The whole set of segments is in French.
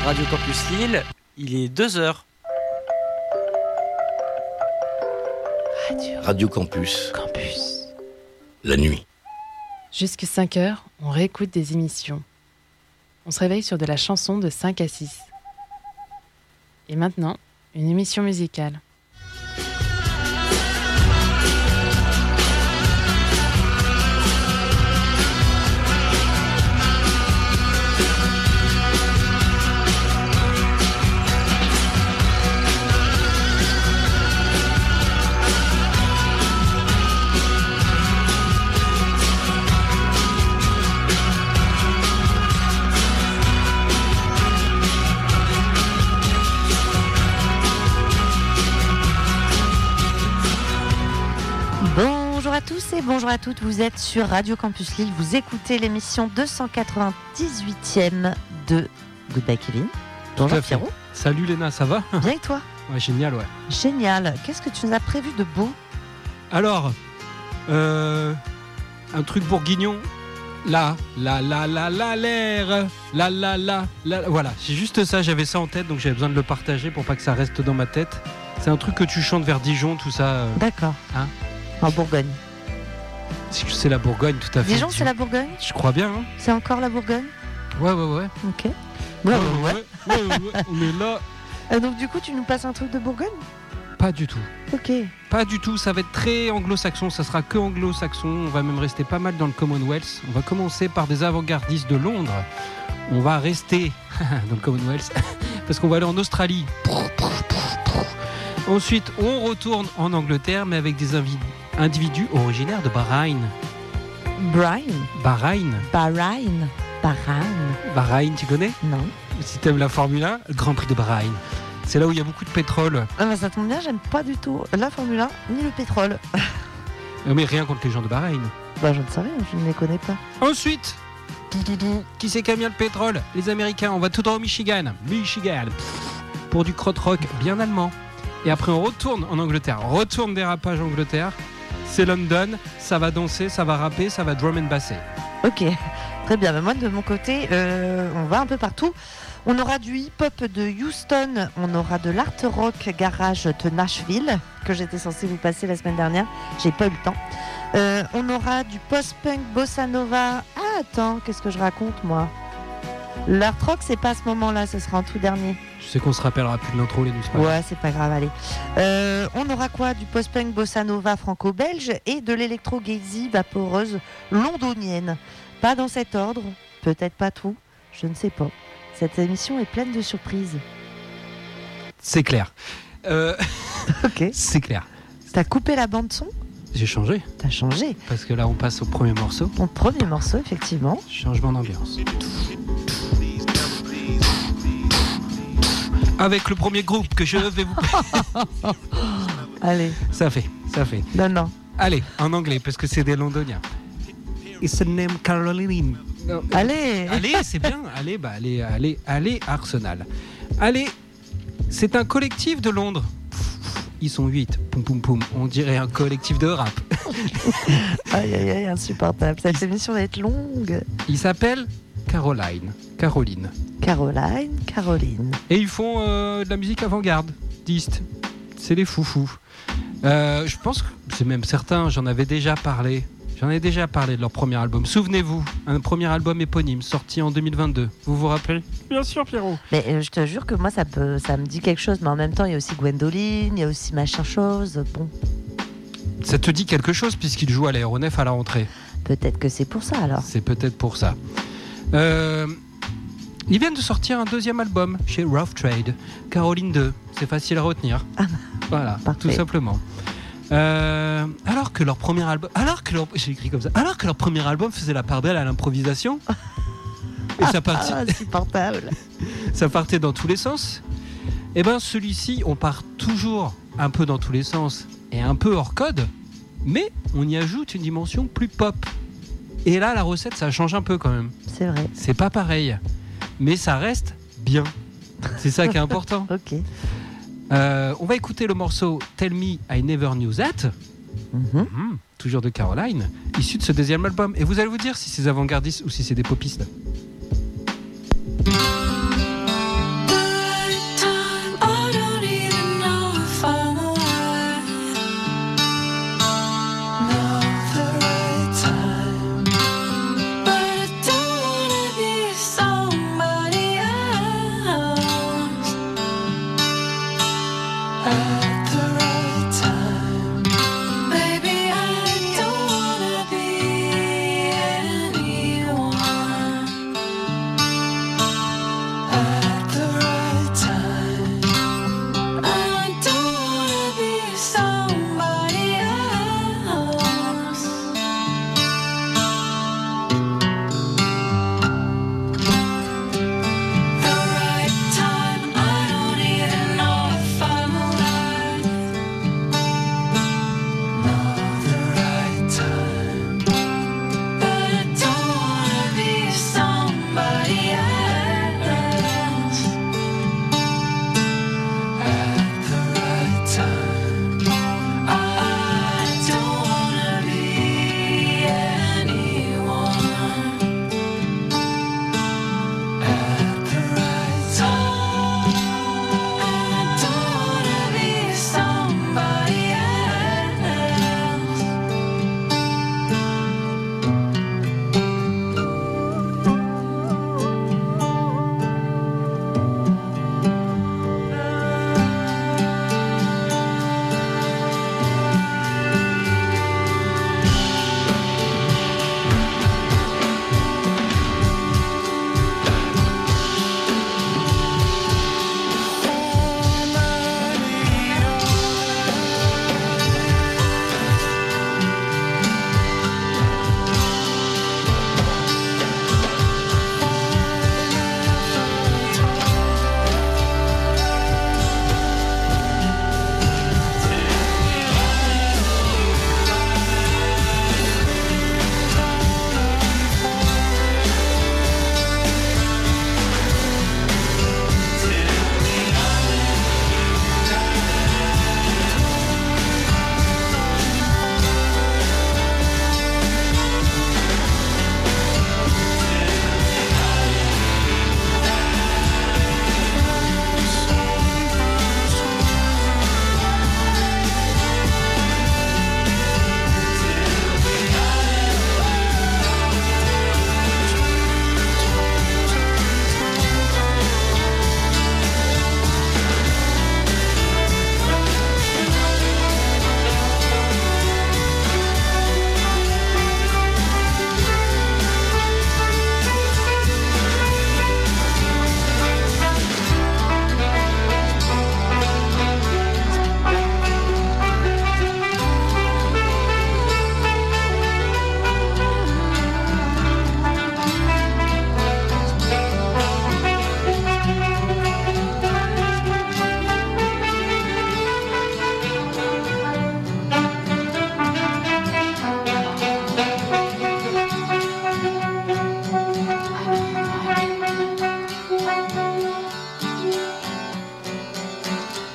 Radio Campus Lille, il est 2h. Radio Campus. Campus. La nuit. Jusque 5h, on réécoute des émissions. On se réveille sur de la chanson de 5 à 6. Et maintenant, une émission musicale. Bonjour à tous et bonjour à toutes, vous êtes sur Radio Campus Lille, vous écoutez l'émission 298e de Goodbye Kevin. Bonjour Pierrot. Salut Léna, ça va ? Bien et toi ? Ouais, génial, ouais. Génial, qu'est-ce que tu nous as prévu de beau ? Alors, un truc bourguignon, l'air, voilà, c'est juste ça, j'avais ça en tête, donc j'avais besoin de le partager pour pas que ça reste dans ma tête. C'est un truc que tu chantes vers Dijon, tout ça. D'accord. Hein ? En Bourgogne. C'est la Bourgogne, tout à fait. Dijon, c'est la Bourgogne ? Je crois bien. Hein. C'est encore la Bourgogne ? Ouais. Ok. Ouais, on est là. Donc du coup, tu nous passes un truc de Bourgogne ? Pas du tout. Ok. Pas du tout, ça va être très anglo-saxon, ça sera que anglo-saxon, on va même rester pas mal dans le Commonwealth. On va commencer par des avant-gardistes de Londres. On va rester dans le Commonwealth parce qu'on va aller en Australie. Ensuite, on retourne en Angleterre, mais avec des individus originaires de Bahreïn. Bahreïn, tu connais ? Non. Si t'aimes la Formule 1, le Grand Prix de Bahreïn. C'est là où il y a beaucoup de pétrole. Ah bah ça tombe bien, j'aime pas du tout la Formule 1 ni le pétrole. Mais rien contre les gens de Bahreïn. Bah je ne sais rien, je ne les connais pas. Ensuite, qui c'est qui aime bien le pétrole ? Les Américains. On va tout droit au Michigan. Pour du krautrock bien allemand. Et après on retourne en Angleterre. Retourne dérapage Angleterre. C'est London. Ça va danser, ça va rapper, ça va drum and basser. Ok, très bien. Mais moi de mon côté, on va un peu partout. On aura du hip-hop de Houston, on aura de l'art rock garage de Nashville, que j'étais censée vous passer la semaine dernière, j'ai pas eu le temps. On aura du post-punk bossa nova. Ah attends, qu'est-ce que je raconte moi ? L'art rock c'est pas à ce moment-là, ce sera en tout dernier. Je sais qu'on se rappellera plus de l'intro, les news. Ouais, c'est pas grave, allez. On aura quoi ? Du post-punk bossa nova franco-belge et de l'électro-gazy vaporeuse londonienne. Pas dans cet ordre, peut-être pas tout, je ne sais pas. Cette émission est pleine de surprises. C'est clair. Ok. C'est clair. T'as coupé la bande son ? J'ai changé. T'as changé. Parce que là, on passe au premier morceau. Ton premier morceau, effectivement. Changement d'ambiance. Avec le premier groupe que je vais vous... Allez. Ça fait. Non. Allez, en anglais, parce que c'est des londoniens. It's a name Caroline. Allez, c'est bien. Allez, Arsenal. Allez, c'est un collectif de Londres. Ils sont 8. Poum. On dirait un collectif de rap. Aïe, insupportable. Cette émission va être longue. Il s'appelle Caroline. Et ils font de la musique avant-gardiste. C'est les foufous. Je pense que c'est même certain, j'en ai déjà parlé de leur premier album. Souvenez-vous, un premier album éponyme sorti en 2022. Vous vous rappelez ? Bien sûr, Pierrot. Mais je te jure que moi, ça me dit quelque chose. Mais en même temps, il y a aussi Gwendoline, il y a aussi machin chose. Bon. Ça te dit quelque chose puisqu'il joue à l'Aéronef à la rentrée. Peut-être que c'est pour ça alors. C'est peut-être pour ça. Ils viennent de sortir un deuxième album chez Rough Trade. Caroline 2. C'est facile à retenir. Voilà, parfait. Tout simplement. Alors que leur premier album, j'ai écrit comme ça. Alors que leur premier album faisait la part belle à l'improvisation, et ça partait, insupportable. Ça partait dans tous les sens. Et ben celui-ci, on part toujours un peu dans tous les sens et un peu hors code, mais on y ajoute une dimension plus pop. Et là, la recette, ça change un peu quand même. C'est vrai. C'est pas pareil, mais ça reste bien. C'est ça qui est important. Ok. On va écouter le morceau Tell Me I Never Knew That. Toujours de Caroline, issu de ce deuxième album. Et vous allez vous dire si c'est avant-gardiste ou si c'est des popistes.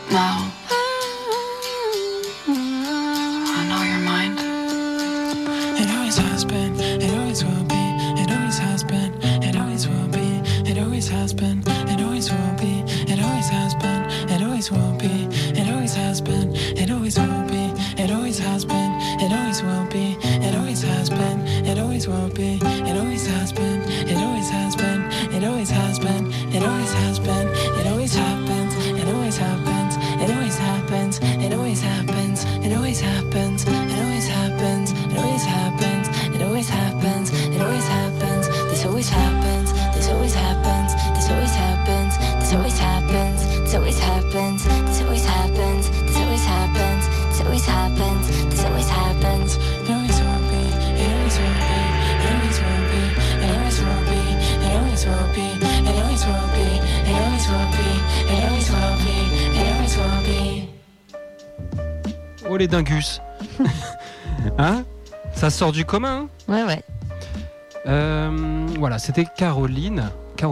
Now, I know you're mine. It always has been, it always will be. It always has been, it always will be. It always has been, it always will be. It always has been, it always will be. It always has been, it always will be. It always has been, it always will be. It always has been, it always will be. It always has been, it always has been. It always has been, it always has been. It always happens, it always happens. It always happens, it always happens. It always happens, it always happens. It always happens, it always happens. It always happens, this always happens. This always happens, this always happens. This always happens, this always happens. This always happens, this always happens. This always happens, this always happens. It always will be, it always will be. It always will be, it always will be. It always will be, it always will be. It always will be, it always will be. It always will be. Oh les dingus. Hein? Ça sort du commun, Ouais, ouais. Voilà, c'était Caroline.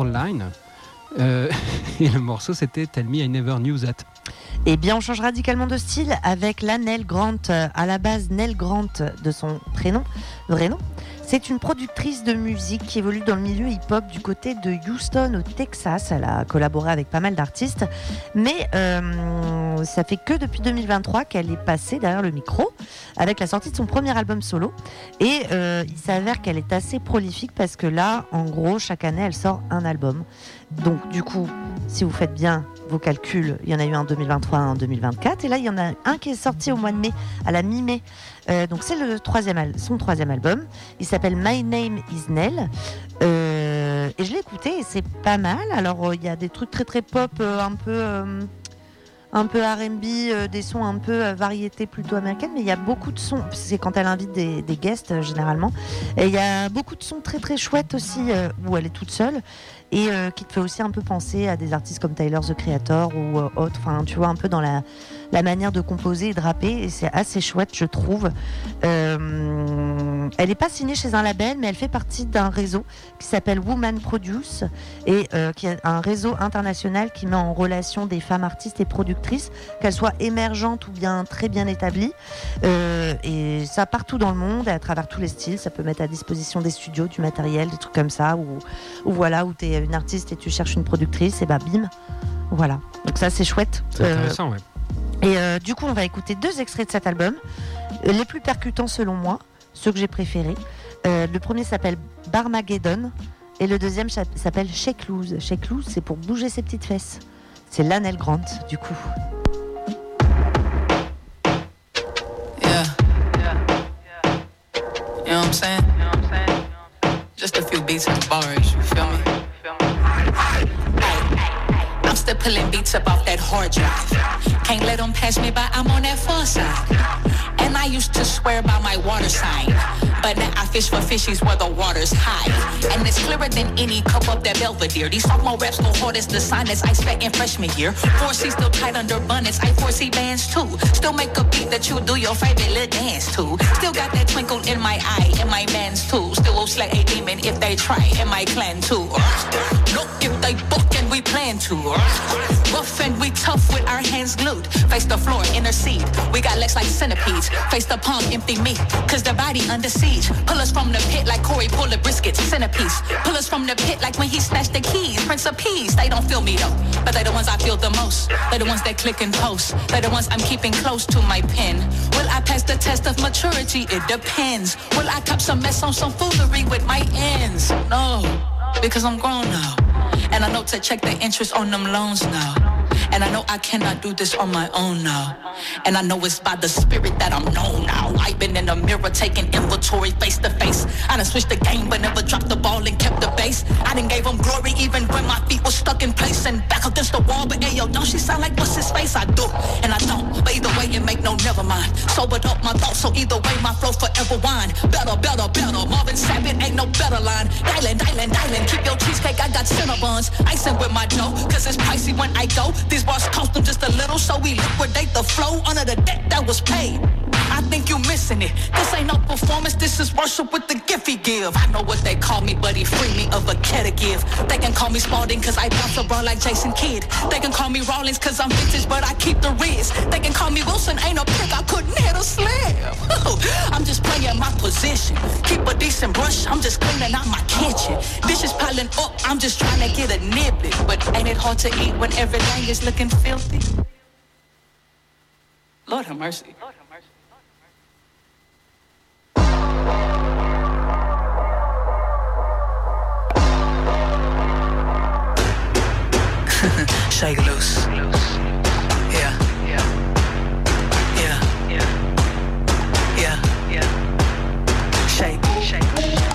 Et le morceau, c'était Tell Me I Never Knew That. Eh bien, on change radicalement de style avec la Nell Grant. À la base, Nell Grant, de son vrai nom, c'est une productrice de musique qui évolue dans le milieu hip-hop du côté de Houston, au Texas. Elle a collaboré avec pas mal d'artistes, mais ça fait que depuis 2023 qu'elle est passée derrière le micro avec la sortie de son premier album solo. Et il s'avère qu'elle est assez prolifique parce que là, en gros, chaque année, elle sort un album. Donc, du coup, si vous faites bien vos calculs, il y en a eu un en 2023, un en 2024. Et là, il y en a un qui est sorti au mois de mai, à la mi-mai. Donc, c'est son troisième album. Il s'appelle My Name is Nell. Et je l'ai écouté et c'est pas mal. Alors, il y a des trucs très, très pop, un peu R&B, des sons un peu variété plutôt américaine, mais il y a beaucoup de sons, c'est quand elle invite des guests généralement, et il y a beaucoup de sons très très chouettes aussi, où elle est toute seule, et qui te fait aussi un peu penser à des artistes comme Tyler, The Creator ou autres, enfin tu vois, un peu dans la manière de composer et de rapper, et c'est assez chouette je trouve. Elle n'est pas signée chez un label, mais elle fait partie d'un réseau qui s'appelle Woman Produce, et qui est un réseau international qui met en relation des femmes artistes et productrices, qu'elles soient émergentes ou bien très bien établies, et ça partout dans le monde et à travers tous les styles. Ça peut mettre à disposition des studios, du matériel, des trucs comme ça, ou voilà, où tu es une artiste et tu cherches une productrice, et bah bim, voilà. Donc ça c'est chouette. C'est intéressant, ouais. Et du coup on va écouter 2 extraits de cet album, les plus percutants selon moi, ceux que j'ai préférés. Le premier s'appelle Barmageddon et le deuxième s'appelle Shake Loose. Shake Loose, c'est pour bouger ses petites fesses. C'est la Nell Grant du coup. Yeah. You know what I'm saying? Just a few beats and bars, you feel me? I'm still pulling beats up off that hard drive. Can't let them pass me by, I'm on that far side. And I used to swear by my water sign, but now I fish for fishies where the water's high. And it's clearer than any cup up that Belvedere. These sophomore raps go hard as the sign that's ice back in freshman year. 4C still tight under bonnets, I 4C bands too. Still make a beat that you do your favorite little dance to. Still got that twinkle in my eye, and my man's too. Still will slay a demon if they try, and my clan too. Look if they book and we plan to. Rough and we tough with our hands glued. Face the floor, intercede. We got legs like centipedes. Face the palm, empty meat. Cause the body under siege. Pull us from the pit like Corey pull the brisket. Centerpiece. Pull us from the pit like when he snatched the keys. Prince of Peace. They don't feel me though, but they the ones I feel the most. They the ones that click and post. They the ones I'm keeping close to my pen. Will I pass the test of maturity? It depends. Will I cop some mess on some foolery with my ends? No, because I'm grown now. And I know to check the interest on them loans now. And I know I cannot do this on my own now. And I know it's by the spirit that I'm known now. I've been in the mirror taking inventory face to face. I done switched the game but never dropped the ball and kept the base. I done gave them glory even when my feet were stuck in place and back against the wall. But ayo, don't she sound like what's his face? I do, and I don't. But either way it make no never mind. Sobered up my thoughts, so either way my flow forever wine. Better, better, better. Marvin Sapp, it ain't no better line. Dialing, dialing, dialing. Keep your cheesecake, I got Cinnabons. Icing with my dough, cause it's pricey when I go. These bars cost them just a little, so we liquidate the flow under the debt that was paid. I think you missing it. This ain't no performance, this is worship with the gift he give. I know what they call me, but he free me of a care to give. They can call me Spalding cause I bounce a bra like Jason Kidd. They can call me Rawlings cause I'm vintage, but I keep the Riz. They can call me Wilson, ain't a pick, I couldn't hit a slam. I'm just playing my position. Keep a decent brush, I'm just cleaning out my kitchen. Dishes piling up, I'm just trying to get a niblet. But ain't it hard to eat when everything is looking filthy? Lord have mercy. Lord have mercy. Shake loose. Yeah. Yeah. Yeah. Yeah. Yeah. Shake. Shake.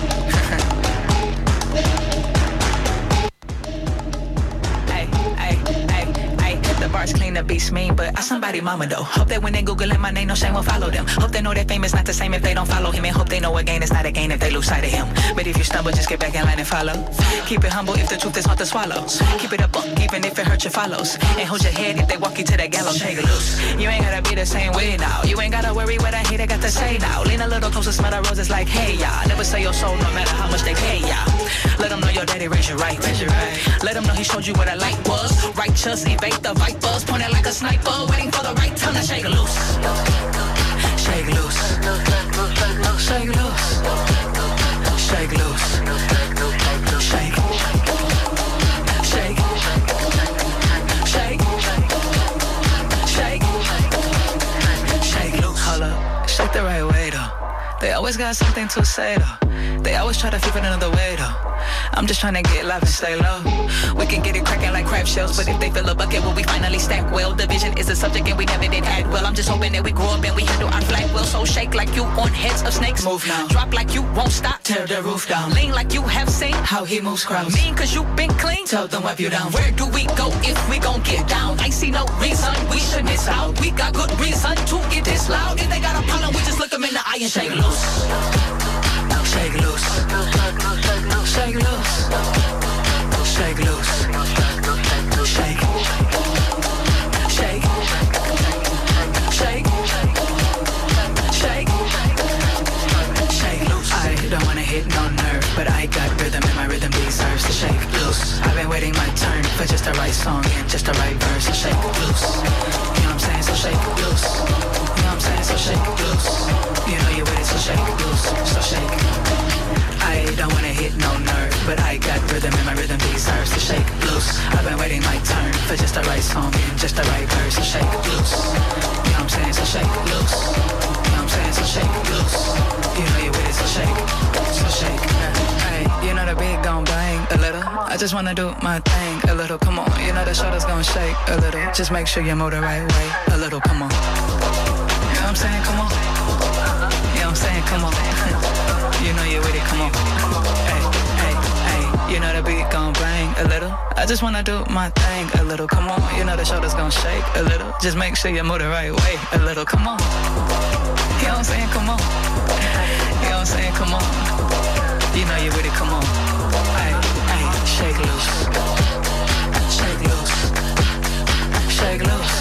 The bars clean, the beats mean, but I somebody mama though. Hope that when they Googling my name, no shame will follow them. Hope they know that fame is not the same if they don't follow him. And hope they know a gain is not a gain if they lose sight of him. But if you stumble, just get back in line and follow. Keep it humble if the truth is hard to swallow. Keep it a buck even if it hurts your follows. And hold your head if they walk you to the gallows. Shake it loose. You ain't gotta be the same way now. You ain't gotta worry what I hate, I got to say now. Lean a little closer, smell the roses like hey y'all. Never sell your soul no matter how much they pay y'all. Let them know your daddy raised you right. Let them know he showed you what a light was. Righteous, evade the vipers. Point it like a sniper, waiting for the right time to shake it loose. Shake it loose. Shake it loose. Shake it loose. Shake. Shake. Shake. Shake. Shake loose. Hold up. Shake the right way though. They always got something to say though. They always try to flip it another way though. I'm just trying to get live and stay low. We can get it cracking like crab shells, but if they fill a bucket, will we finally stack well? Division is a subject and we never did act well. I'm just hoping that we grow up and we handle our flag well. So shake like you on heads of snakes. Move now. Drop like you won't stop. Tear the roof down. Lean like you have seen how he moves crowds. Mean cause you been clean. Tell them wipe you down. Where do we go if we gon' get down? I see no reason we should miss out. We got good reason to get this loud. If they got a problem, we just look them in the eye and shake loose. Shake loose. Shake loose. Shake loose. Shake. Shake. Shake. Shake. Shake loose. I don't wanna hit no nerve, but I got rhythm and my rhythm deserves to shake loose. I've been waiting my turn for just the right song and just the right verse to shake loose. You know what I'm saying? So shake loose. You know what I'm saying? So shake loose. You know you're with it, so shake loose. So shake. I don't wanna hit no nerve, but I got rhythm and my rhythm deserves to shake loose. I've been waiting my turn for just the right song and just the right verse to shake loose. You know what I'm saying? So shake loose. You know what I'm saying? So shake loose. You know you're with it, so shake. So shake. Hey, you know the beat gon' bang a little. I just wanna do my thing a little. Come on, you know the shoulders gon' shake a little. Just make sure you move the right way a little. Come on. You know what I'm saying? Come on. You know what I'm saying? Come on. You know you're with it, come on. Hey, hey, hey. You know the beat gon' bang a little. I just wanna do my thing a little, come on. You know the shoulders gon' shake a little. Just make sure you move the right way a little, come on. You know what I'm saying, come on. You know what I'm saying, come on. You know you're with it, come on. Hey, hey, shake loose. Shake loose. Shake loose.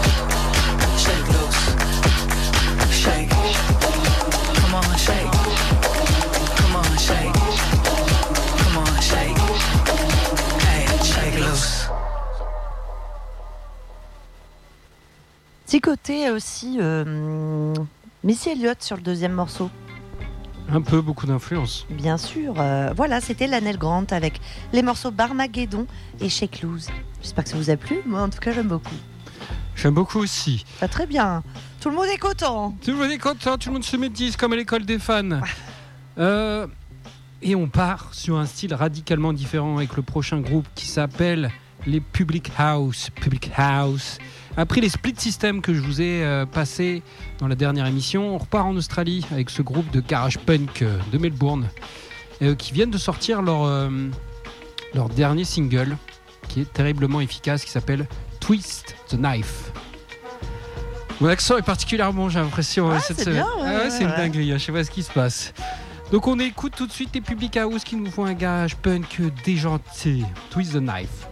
Shake loose. Shake. Come on, shake. Come on, shake. Come on, shake. Hey, shake loose. Petit côté aussi Missy Elliott sur le deuxième morceau. Un peu, beaucoup d'influence. Bien sûr. Voilà, c'était Lannel Grant avec les morceaux Barmageddon et Shake Loose. J'espère que ça vous a plu. Moi, en tout cas, j'aime beaucoup. J'aime beaucoup aussi. Bah, très bien. Tout le monde est content. Tout le monde est content, tout le monde se médise comme à l'école des fans. Et on part sur un style radicalement différent avec le prochain groupe qui s'appelle les Public House. Public House. Après les split systems que je vous ai passés dans la dernière émission, on repart en Australie avec ce groupe de garage punk de Melbourne qui viennent de sortir leur dernier single qui est terriblement efficace, qui s'appelle Twist the Knife. Mon accent est particulièrement bon, j'ai l'impression. C'est bien, c'est une dinguerie, je sais pas ce qui se passe. Donc on écoute tout de suite les Public House qui nous font un garage punk déjanté. Twist the Knife.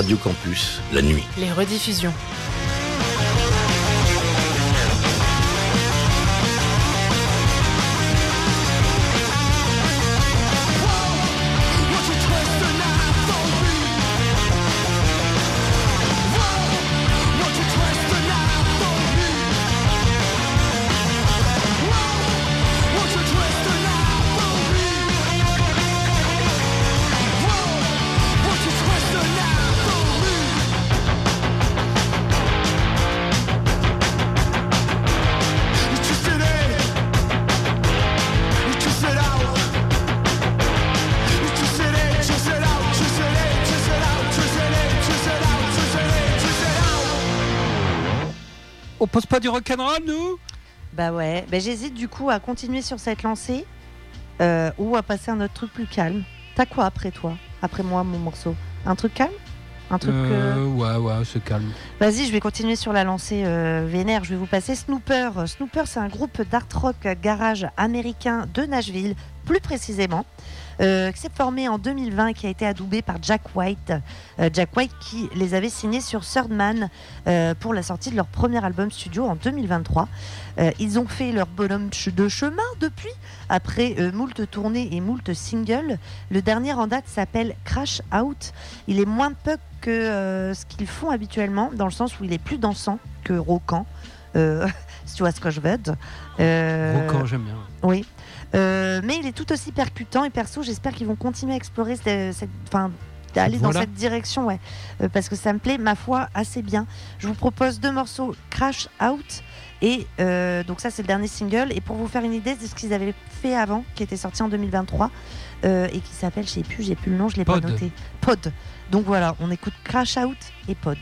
Radio Campus, la nuit. Les rediffusions. On pose pas du rock'n'roll, nous? Bah ouais, j'hésite du coup à continuer sur cette lancée ou à passer à un autre truc plus calme. T'as quoi après toi? Après moi, mon morceau? Un truc calme? Un truc Ouais, c'est calme. Vas-y, je vais continuer sur la lancée vénère. Je vais vous passer Snooper. Snooper, c'est un groupe d'art rock garage américain de Nashville, plus précisément, qui s'est formé en 2020 et qui a été adoubé par Jack White. Jack White qui les avait signés sur Third Man pour la sortie de leur premier album studio en 2023. Ils ont fait leur bonhomme de chemin depuis, après moult tournées et moult singles. Le dernier en date s'appelle Crash Out. Il est moins punk que ce qu'ils font habituellement, dans le sens où il est plus dansant que rockant, si tu vois ce que je veux dire. Rockant, j'aime bien. Oui. Mais il est tout aussi percutant et perso, j'espère qu'ils vont continuer à explorer d'aller dans cette direction, ouais, parce que ça me plaît, ma foi, assez bien. Je vous propose 2 morceaux, Crash Out et donc ça c'est le dernier single, et pour vous faire une idée de ce qu'ils avaient fait avant, qui était sorti en 2023 et qui s'appelle, j'ai plus le nom, je l'ai pas noté. Pod. Donc voilà, on écoute Crash Out et Pod.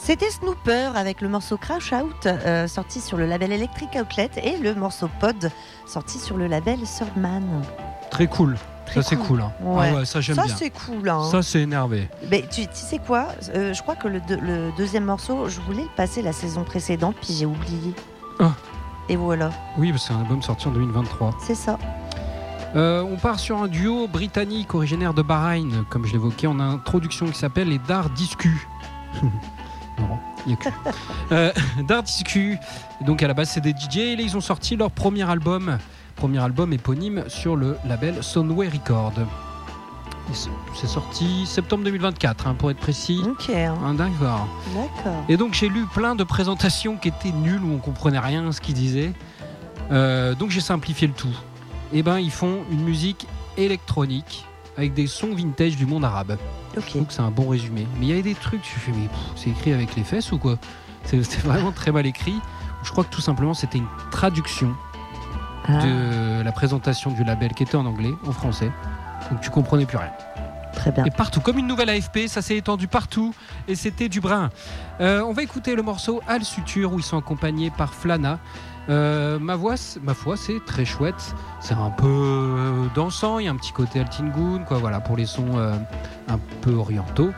C'était Snooper avec le morceau Crash Out, sorti sur le label Electric Outlet, et le morceau Pod, sorti sur le label Thirdman. Très cool. Très ça, c'est cool. Hein. Ouais. Ah ouais, ça, j'aime Ça, bien. c'est cool. Hein. Ça, c'est énervé. Mais tu sais quoi, je crois que le deuxième morceau, je voulais le passer la saison précédente, puis j'ai oublié. Ah. Et voilà. Oui, parce que c'est un album sorti en 2023. C'est ça. On part sur un duo britannique originaire de Bahreïn, comme je l'évoquais en introduction, qui s'appelle les Dar Discu. Non, il n'y a que. Dar Discu. Donc à la base, c'est des DJ, et là, ils ont sorti leur premier album éponyme sur le label Soundway Record. Et c'est sorti septembre 2024, hein, pour être précis. Ok. D'accord. Et donc j'ai lu plein de présentations qui étaient nulles, où on comprenait rien à ce qu'ils disaient. Donc j'ai simplifié le tout. Et ben ils font une musique électronique avec des sons vintage du monde arabe. Ok. Donc c'est un bon résumé. Mais il y avait des trucs, je fais mais c'est écrit avec les fesses ou quoi ? C'était vraiment très mal écrit. Je crois que tout simplement c'était une traduction de la présentation du label qui était en anglais, en français. Donc tu comprenais plus rien. Très bien. Et partout, comme une nouvelle AFP, ça s'est étendu partout et c'était du brin. On va écouter le morceau Al Suture où ils sont accompagnés par Flana. Ma foi, c'est très chouette. C'est un peu dansant, il y a un petit côté Altingun, quoi, voilà, pour les sons un peu orientaux.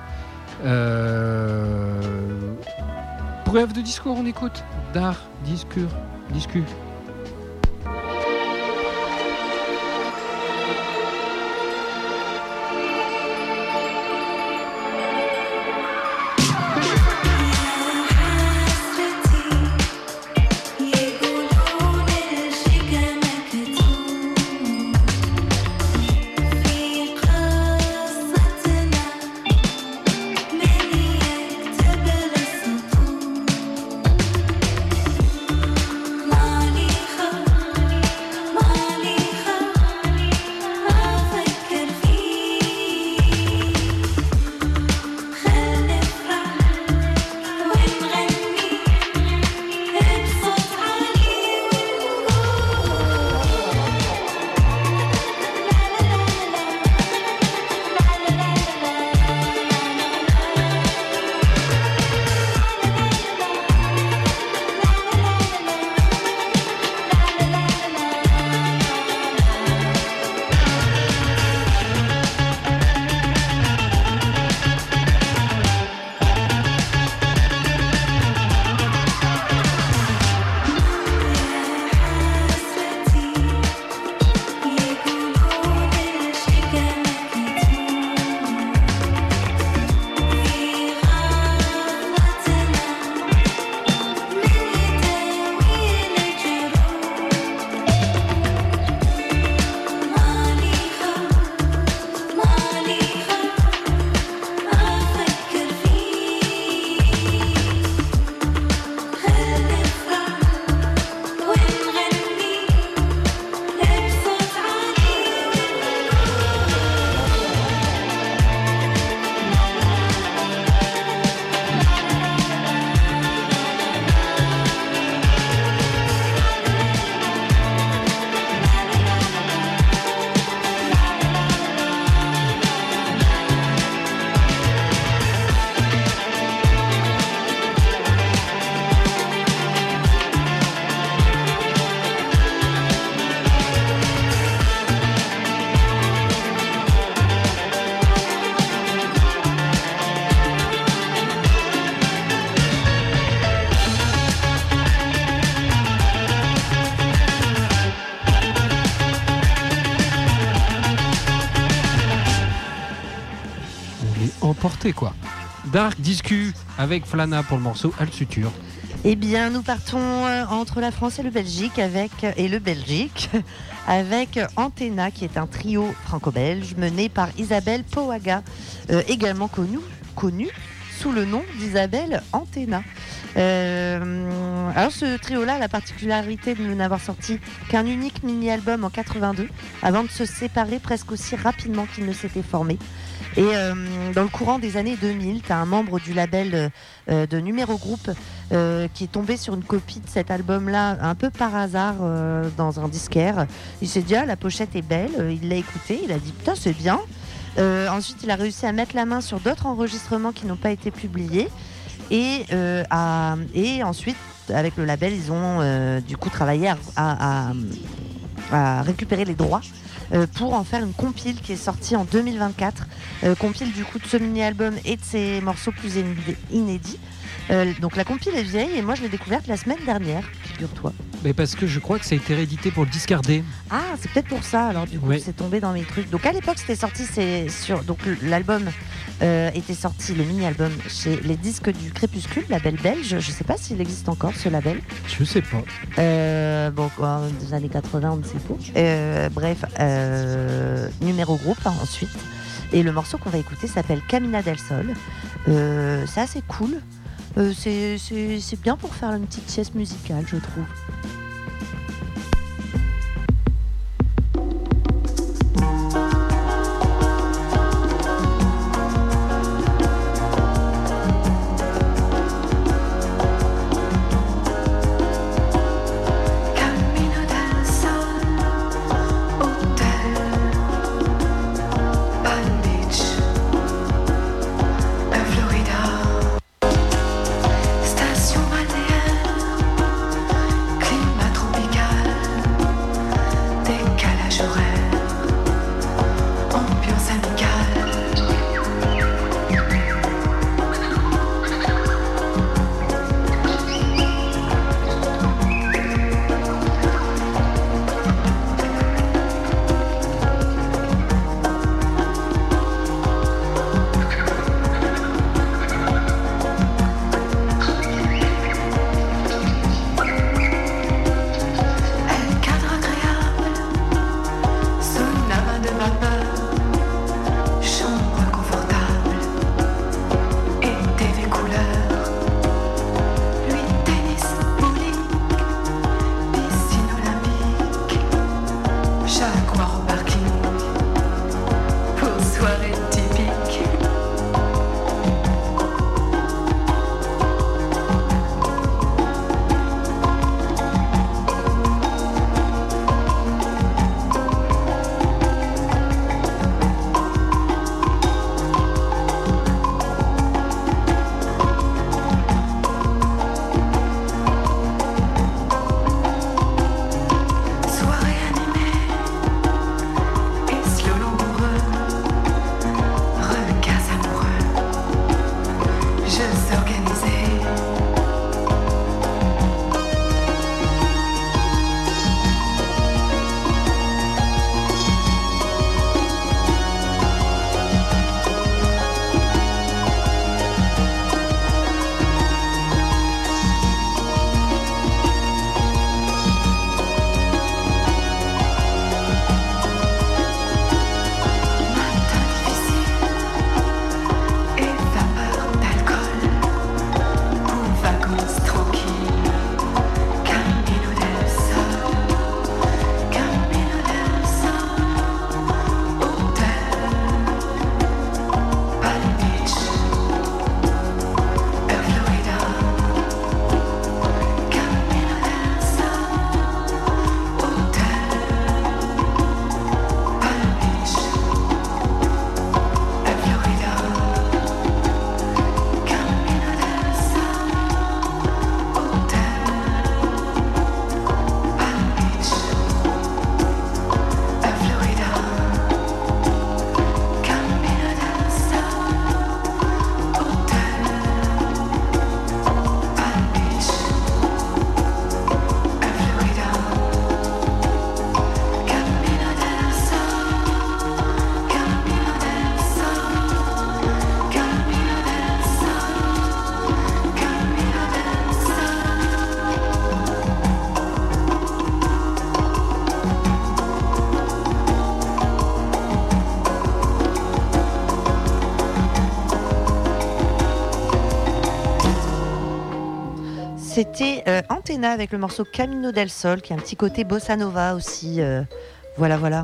Pour rêve de discours, on écoute Dar Discu. Emporté quoi. Dark Discu avec Flana pour le morceau Al Suture. Eh bien, nous partons entre la France et le Belgique avec Antenna, qui est un trio franco-belge mené par Isabelle Poaga, également connue sous le nom d'Isabelle Antenna. Alors ce trio-là a la particularité de n'avoir sorti qu'un unique mini-album en 82 avant de se séparer presque aussi rapidement qu'ils ne s'étaient formés. Et dans le courant des années 2000, tu as un membre du label de Numéro Group qui est tombé sur une copie de cet album-là un peu par hasard dans un disquaire. Il s'est dit la pochette est belle, il l'a écouté, il a dit putain c'est bien. Ensuite il a réussi à mettre la main sur d'autres enregistrements qui n'ont pas été publiés. Et ensuite, avec le label, ils ont du coup travaillé à récupérer les droits pour en faire une compile qui est sortie en 2024. Compile du coup de ce mini-album et de ses morceaux plus inédits. Donc la compile est vieille et moi je l'ai découverte la semaine dernière, figure-toi. Mais parce que je crois que ça a été réédité pour le discarder. Ah, c'est peut-être pour ça, alors du coup c'est tombé dans mes trucs. Donc à l'époque c'était sorti, donc l'album était sorti, le mini-album, chez les disques du Crépuscule, label belge. Je sais pas s'il existe encore ce label. Je sais pas. Des années 80, on ne sait pas. Bref, numéro groupe ensuite. Et le morceau qu'on va écouter s'appelle Camina del Sol. C'est assez cool. C'est bien pour faire une petite sieste musicale, je trouve. Station C'était Antenna avec le morceau Camino del Sol, qui a un petit côté bossa nova aussi. Voilà.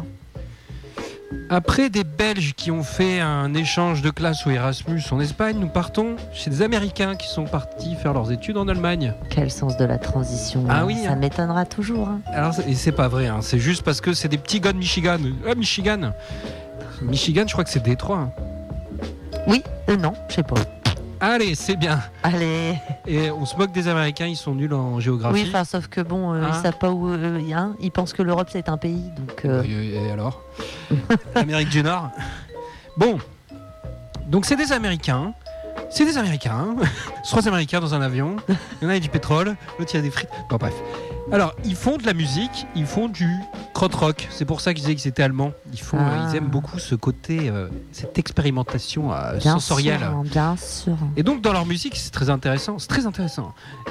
Après des Belges qui ont fait un échange de classe au Erasmus en Espagne, nous partons chez des Américains qui sont partis faire leurs études en Allemagne. Quel sens de la transition. Ah oui, ça m'étonnera toujours. Alors, et c'est pas vrai, c'est juste parce que c'est des petits gars de Michigan. Michigan, je crois que c'est Détroit. Oui, non, je sais pas. Allez, c'est bien. Allez. Et on se moque des Américains, ils sont nuls en géographie. Oui, enfin, sauf que bon, Hein ils savent pas où. Ils pensent que l'Europe c'est un pays, donc. Et alors L'Amérique du Nord. Bon, donc c'est des Américains. C'est des Américains. 3 Américains dans un avion. Il y en a, il y a du pétrole. L'autre, il y a des frites. Bon, bref. Alors, ils font de la musique. Ils font du krautrock. C'est pour ça qu'ils disaient qu'ils étaient allemands. Ils aiment beaucoup ce côté, cette expérimentation sensorielle. Bien sûr. Et donc, dans leur musique, c'est très intéressant. C'est très intéressant.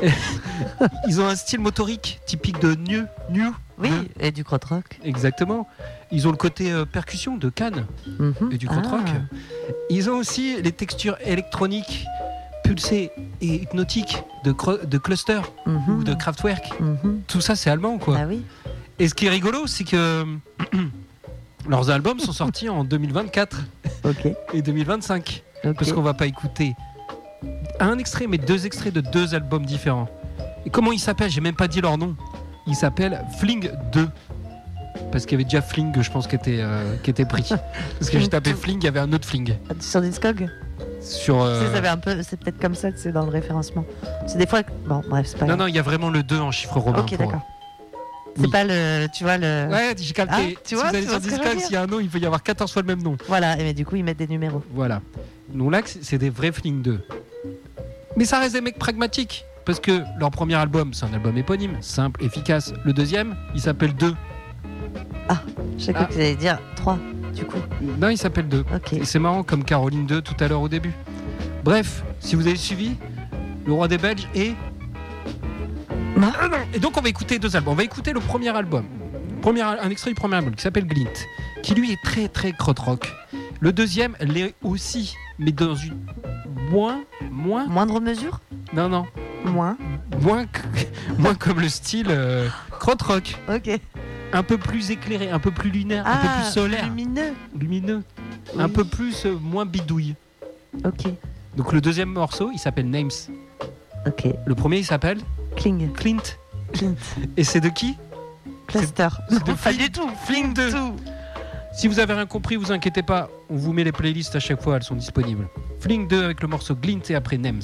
Ils ont un style motorique typique de New. Oui, et du krautrock. Exactement. Ils ont le côté percussion de Cannes et du krautrock. Ils ont aussi les textures électroniques, pulsées et hypnotiques de Cluster ou de Kraftwerk. Tout ça, c'est allemand, quoi. Ah oui. Et ce qui est rigolo, c'est que leurs albums sont sortis en 2024 et 2025. Parce qu'on va pas écouter un extrait, mais 2 extraits de 2 albums différents. Et comment ils s'appellent? J'ai même pas dit leur nom. Ils s'appellent Fling 2. Parce qu'il y avait déjà Fling, je pense, qui était pris. Parce que j'ai tapé Fling, il y avait un autre Fling. Sur Discog Sur. C'est peut-être comme ça que c'est dans le référencement. C'est des fois. Bon, bref, c'est pas grave. Non, il y a vraiment le 2 en chiffre romain. Ok, d'accord. C'est pas le. Tu vois le. Ouais, j'ai capté. Ah, si vous allez sur Discog, s'il y a un nom, il peut y avoir 14 fois le même nom. Voilà, mais du coup, ils mettent des numéros. Voilà. Donc là, c'est des vrais Fling 2. Mais ça reste des mecs pragmatiques. Parce que leur premier album, c'est un album éponyme, simple, efficace. Le deuxième, il s'appelle 2. Ah, je sais que tu allais dire 3, du coup. Non, il s'appelle 2. Ok. Et c'est marrant, comme Caroline 2 tout à l'heure au début. Bref, si vous avez suivi, Le Roi des Belges et... Non. Et donc on va écouter 2 albums. On va écouter le premier album. Un extrait du premier album qui s'appelle Glint, qui lui est très très krautrock. Le deuxième l'est aussi, mais dans une... Moindre mesure. Non. Moins Comme le style krautrock. Ok. Un peu plus éclairé, un peu plus lunaire, un peu plus solaire. Lumineux. Oui. Un peu plus, moins bidouille. Ok. Donc le deuxième morceau, il s'appelle Names. Ok. Le premier, il s'appelle Clint. Et c'est de qui? Cluster. C'est de Pas du tout. Fling 2. Si vous avez rien compris, vous inquiétez pas. On vous met les playlists à chaque fois, elles sont disponibles. Fling 2 avec le morceau Glint et après Names.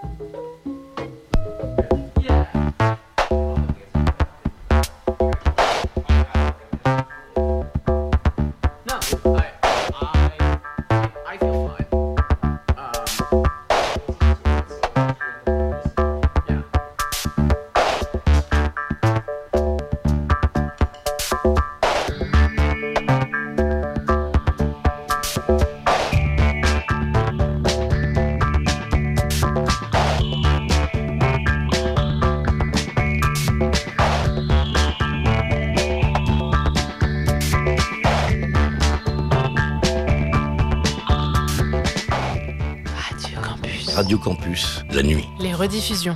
Radio Campus, la nuit. Les rediffusions.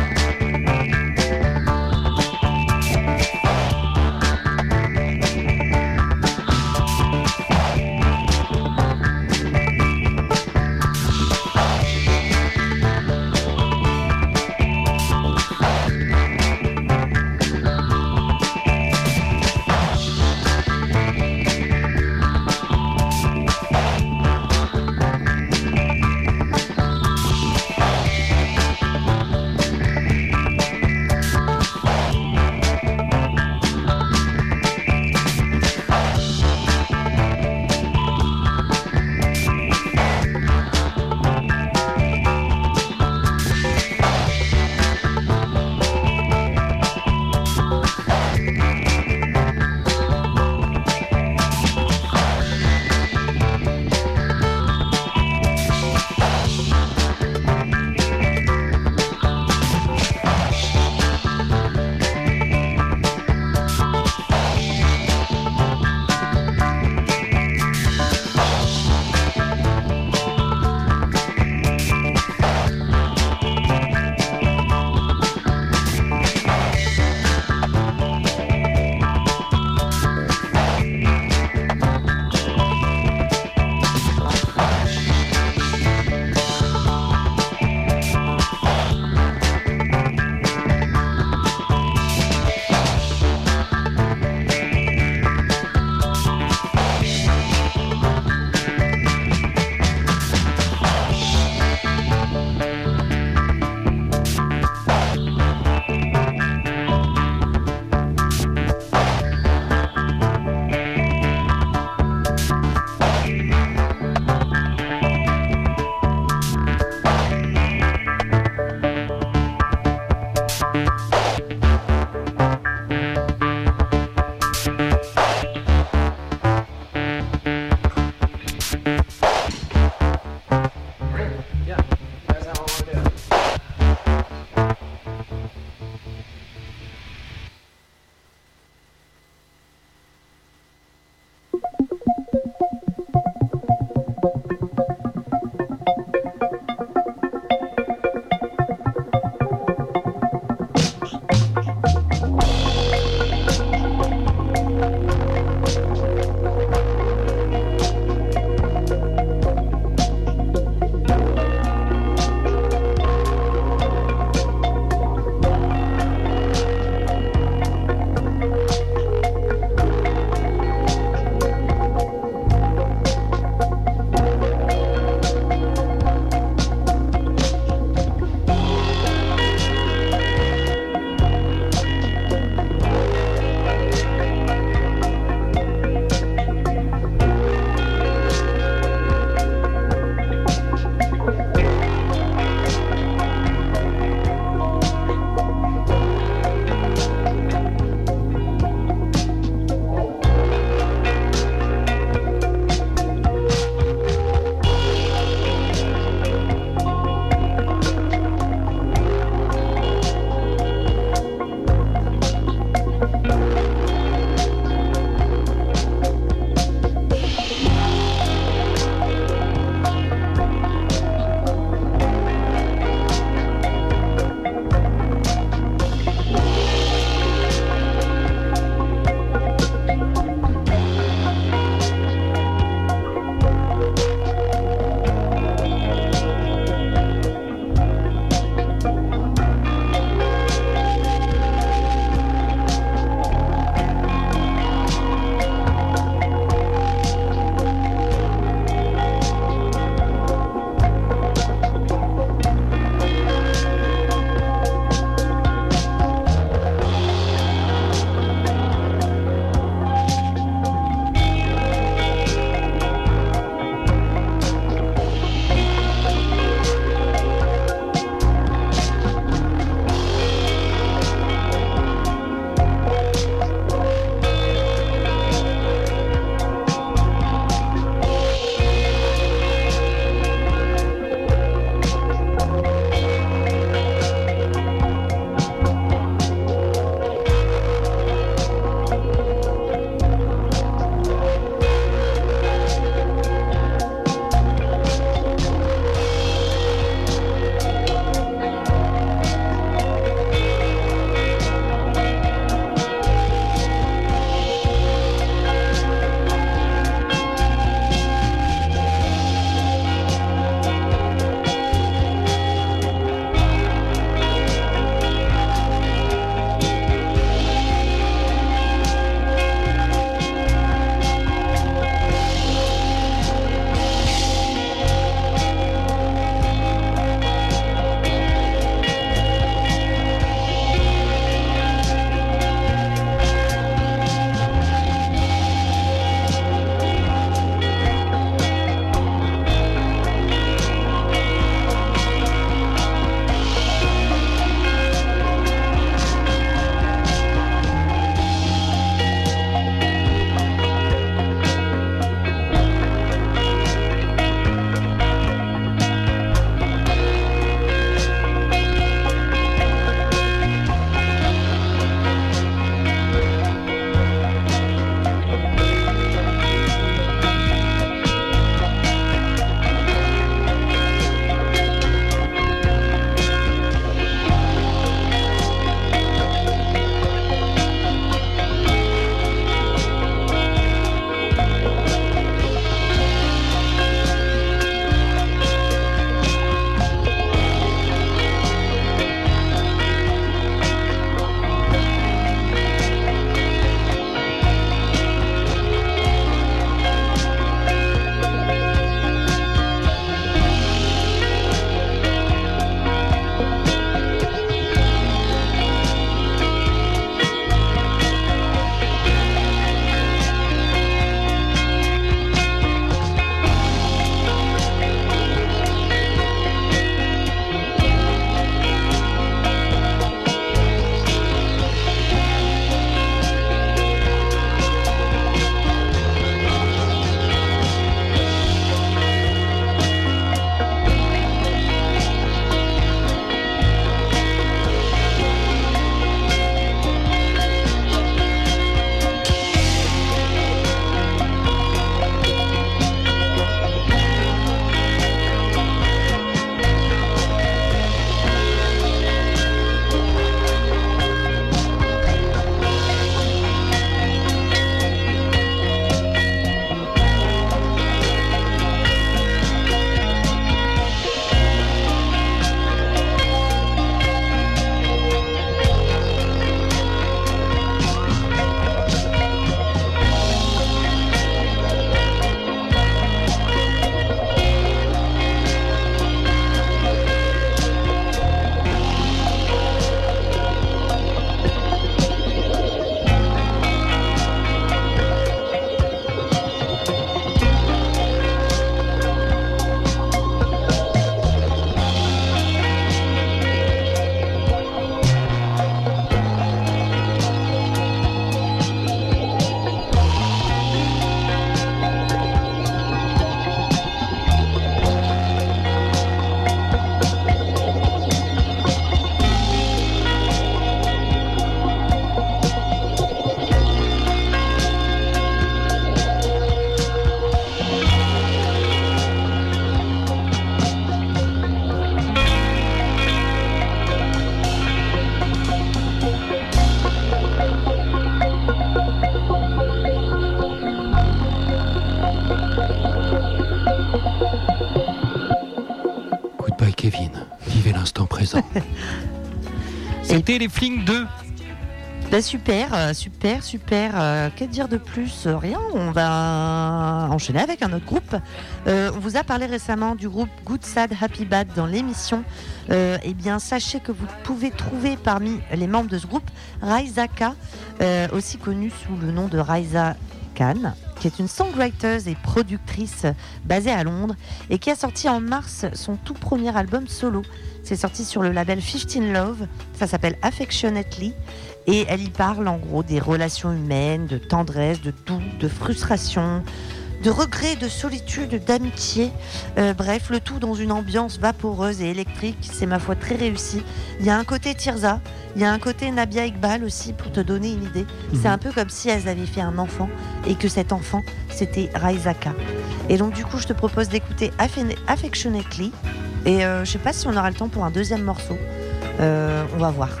ça. C'était les Flings 2. Bah super. Que dire de plus? Rien, on va enchaîner avec un autre groupe. On vous a parlé récemment du groupe Good Sad Happy Bad dans l'émission. Eh bien, sachez que vous pouvez trouver parmi les membres de ce groupe Raisa K, aussi connue sous le nom de Raisa Khan, qui est une songwriter et productrice basée à Londres et qui a sorti en mars son tout premier album solo. C'est sorti sur le label 15 Love, ça s'appelle Affectionately. Et elle y parle en gros des relations humaines, de tendresse, de doux, de frustration, de regret, de solitude, d'amitié. Bref, le tout dans une ambiance vaporeuse et électrique. C'est ma foi très réussi. Il y a un côté Tirza, il y a un côté Nabia Iqbal aussi pour te donner une idée. C'est un peu comme si elles avaient fait un enfant et que cet enfant c'était Raisa K. Et donc du coup je te propose d'écouter Affectionately. Et je sais pas si on aura le temps pour un deuxième morceau. On va voir.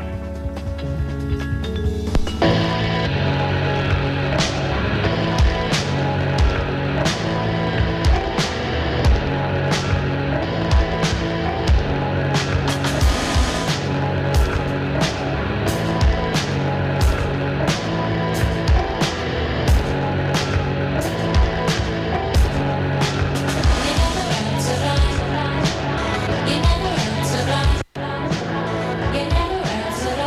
You never answer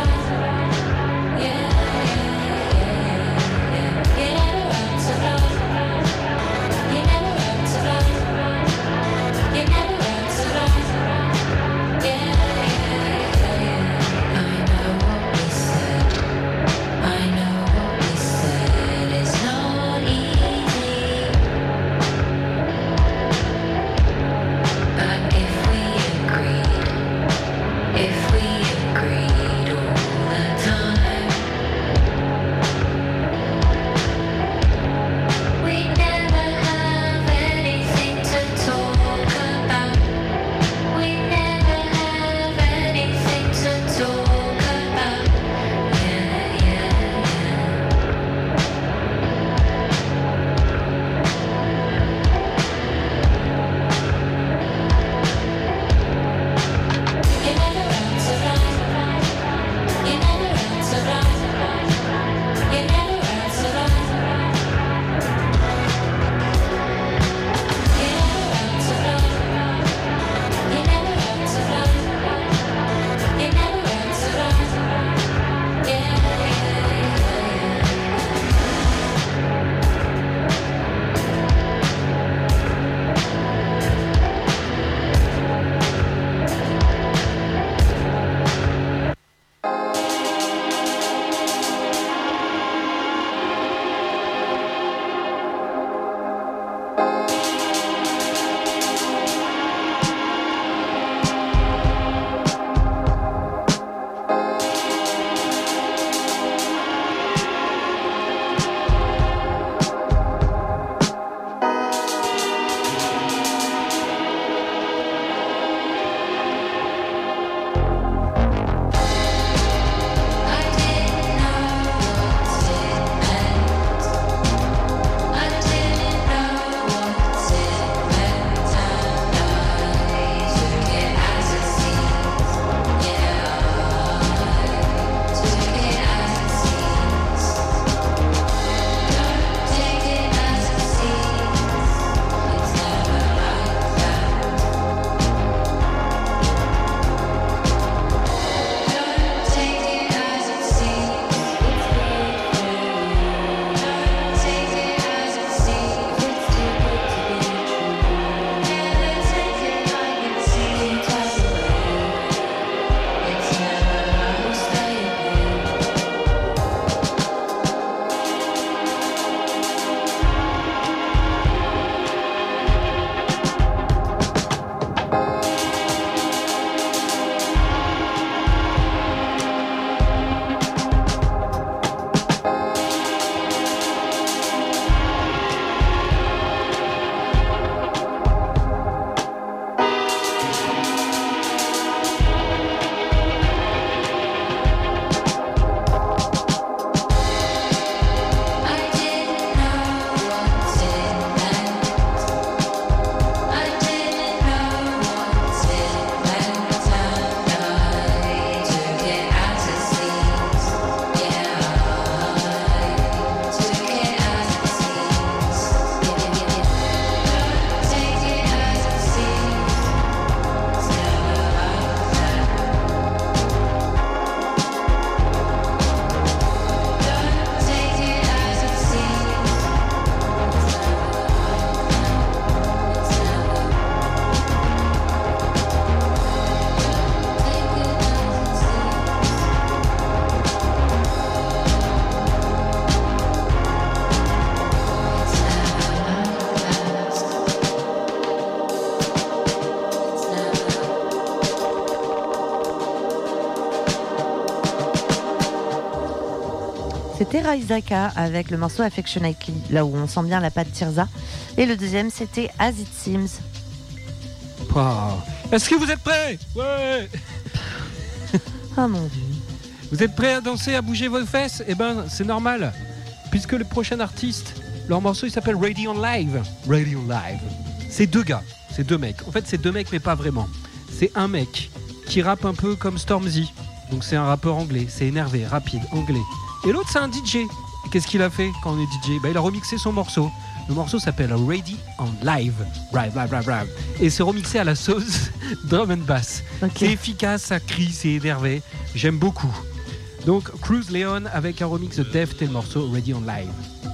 c'était Raizaka avec le morceau Affectionately, là où on sent bien la patte Tirza. Et le deuxième, c'était As It Seems. Wow. Est-ce que vous êtes prêts? Ouais. Ah mon Dieu. Vous êtes prêts à danser, à bouger vos fesses? Eh ben, c'est normal, puisque le prochain artiste, leur morceau, il s'appelle Ready on Live. Ready on Live. C'est deux gars, c'est deux mecs. En fait, c'est deux mecs, mais pas vraiment. C'est un mec qui rappe un peu comme Stormzy. Donc c'est un rappeur anglais, c'est énervé, rapide, anglais. Et l'autre, c'est un DJ. Et qu'est-ce qu'il a fait quand on est DJ? Il a remixé son morceau. Le morceau s'appelle Ready on Live. Et c'est remixé à la sauce drum and bass. Okay. C'est efficace, ça crie, c'est énervé. J'aime beaucoup. Donc Cruz Leon avec un remix de Deft et le morceau Ready on Live.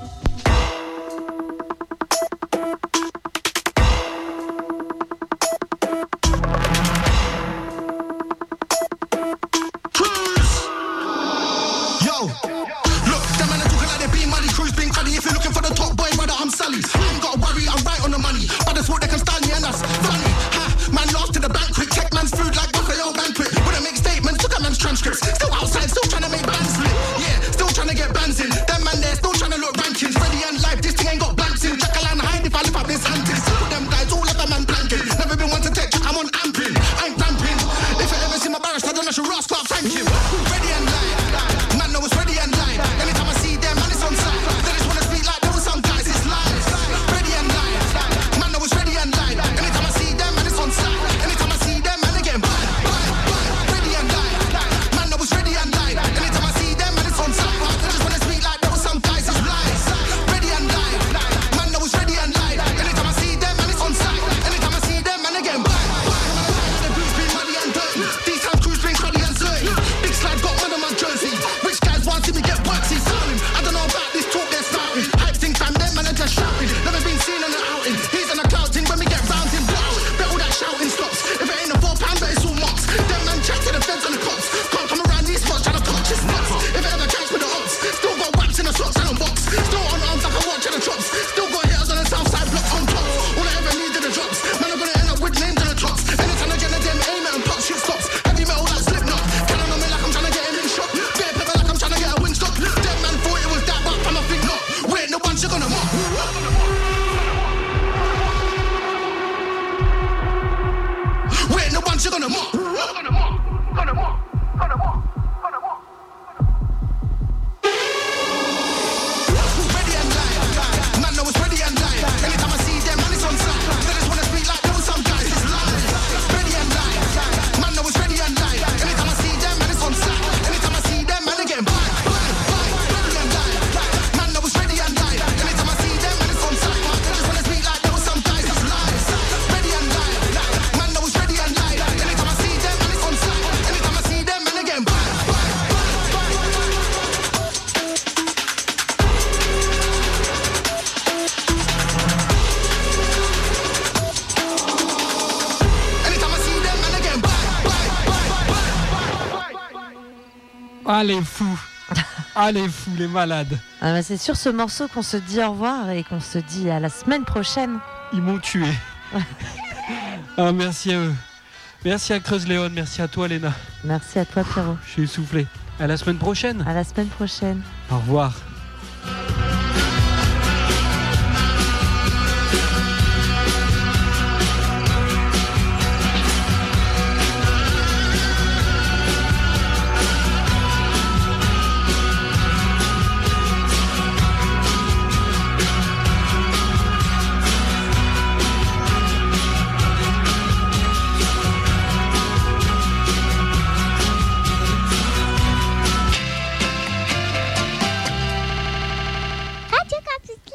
Ah les fous. Ah les fous, les malades. Ah bah c'est sur ce morceau qu'on se dit au revoir et qu'on se dit à la semaine prochaine. Ils m'ont tué. Ah, merci à eux. Merci à Cruz Leon, merci à toi Léna. Merci à toi Pierrot. Je suis essoufflé. À la semaine prochaine. À la semaine prochaine. Au revoir.